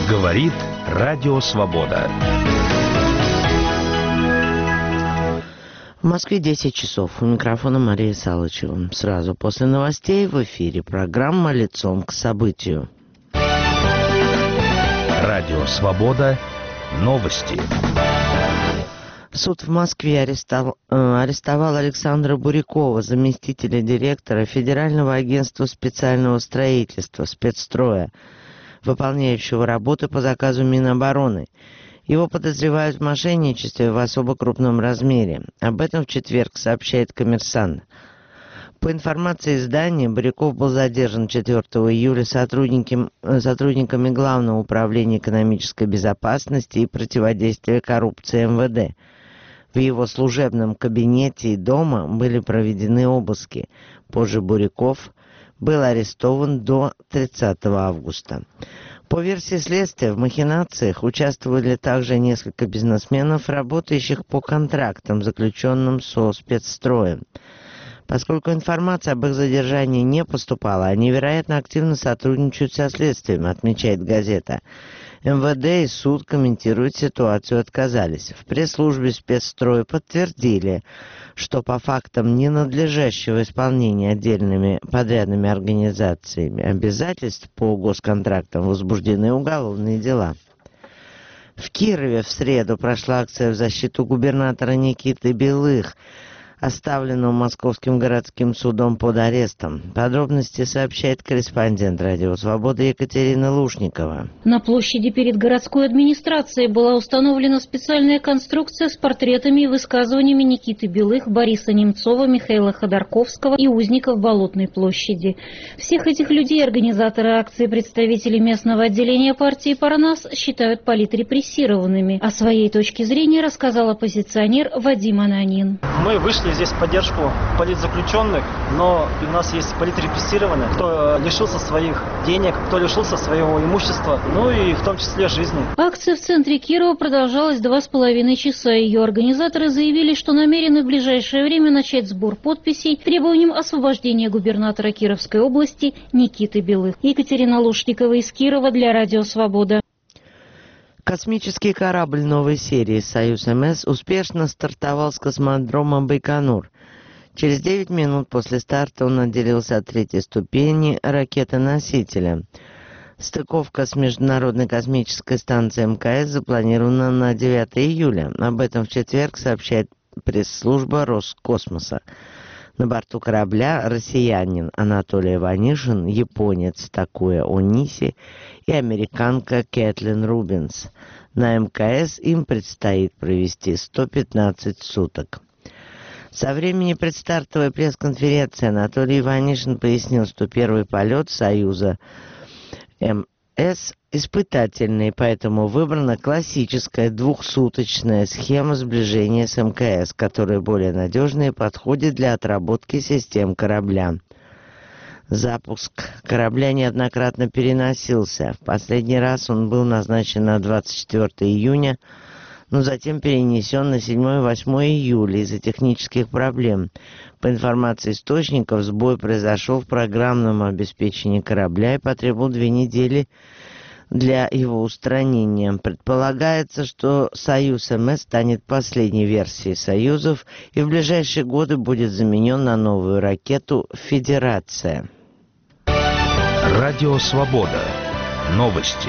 Говорит Радио Свобода. В Москве 10 часов. У микрофона Мария Салычева. Сразу после новостей в эфире программа «Лицом к событию». Радио Свобода. Новости. Суд в Москве арестовал Александра Бурякова, заместителя директора Федерального агентства специального строительства «Спецстроя», выполняющего работы по заказу Минобороны. Его подозревают в мошенничестве в особо крупном размере. Об этом в четверг сообщает «Коммерсант». По информации издания, Буряков был задержан 4 июля сотрудниками Главного управления экономической безопасности и противодействия коррупции МВД. В его служебном кабинете и дома были проведены обыски. Позже Буряков был арестован до 30 августа. По версии следствия, в махинациях участвовали также несколько бизнесменов, работающих по контрактам, заключенным со спецстроем. Поскольку информация об их задержании не поступала, они, вероятно, активно сотрудничают со следствием, отмечает газета. МВД и суд комментируют ситуацию отказались. В пресс-службе спецстроя подтвердили, что по фактам ненадлежащего исполнения отдельными подрядными организациями обязательств по госконтрактам возбуждены уголовные дела. В Кирове в среду прошла акция в защиту губернатора Никиты Белых, оставленного Московским городским судом под арестом. Подробности сообщает корреспондент Радио Свобода Екатерина Лушникова. На площади перед городской администрацией была установлена специальная конструкция с портретами и высказываниями Никиты Белых, Бориса Немцова, Михаила Ходорковского и узников Болотной площади. Всех этих людей организаторы акции, представители местного отделения партии «Парнас» считают политрепрессированными. О своей точке зрения рассказал оппозиционер Вадим Ананин. Мы вышли здесь в поддержку политзаключенных, но у нас есть политрепрессированные, кто лишился своих денег, кто лишился своего имущества, ну и в том числе жизни. Акция в центре Кирова продолжалась 2,5 часа. Ее организаторы заявили, что намерены в ближайшее время начать сбор подписей требованием освобождения губернатора Кировской области Никиты Белых. Екатерина Лушникова из Кирова для Радио Свобода. Космический корабль новой серии «Союз-МС» успешно стартовал с космодрома Байконур. Через 9 минут после старта он отделился от третьей ступени ракеты-носителя. Стыковка с Международной космической станцией МКС запланирована на 9 июля. Об этом в четверг сообщает пресс-служба Роскосмоса. На борту корабля россиянин Анатолий Ванишин, японец Такуя Ониси и американка Кэтлин Рубинс. На МКС им предстоит провести 115 суток. Со времени предстартовой пресс-конференции Анатолий Ванишин пояснил, что первый полет «Союза МС» испытательный, поэтому выбрана классическая двухсуточная схема сближения с МКС, которая более надежна и подходит для отработки систем корабля. Запуск корабля неоднократно переносился. В последний раз он был назначен на 24 июня, но затем перенесен на 7-8 июля из-за технических проблем. По информации источников, сбой произошел в программном обеспечении корабля и потребовал 2 недели для его устранения. Предполагается, что «Союз-МС» станет последней версией «Союзов» и в ближайшие годы будет заменен на новую ракету «Федерация». Радио Свобода. Новости.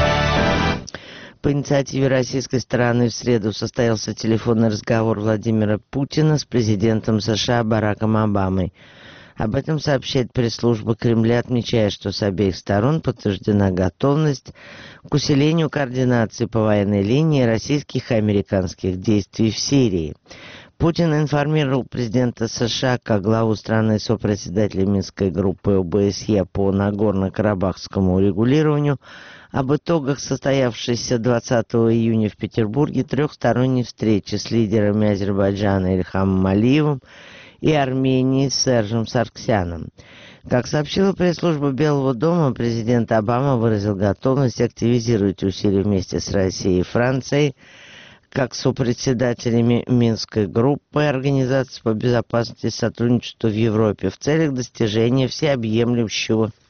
По инициативе российской стороны в среду состоялся телефонный разговор Владимира Путина с президентом США Бараком Обамой. Об этом сообщает пресс-служба Кремля, отмечая, что с обеих сторон подтверждена готовность к усилению координации по военной линии российских и американских действий в Сирии. Путин информировал президента США как главу страны сопредседателя Минской группы ОБСЕ по Нагорно-Карабахскому урегулированию об итогах состоявшейся 20 июня в Петербурге трехсторонней встречи с лидерами Азербайджана Ильхамом Алиевым и Армении Сержем Саргсяном. Как сообщила пресс-служба Белого дома, президент Обама выразил готовность активизировать усилия вместе с Россией и Францией как сопредседателями Минской группы Организации по безопасности и сотрудничеству в Европе в целях достижения всеобъемлющего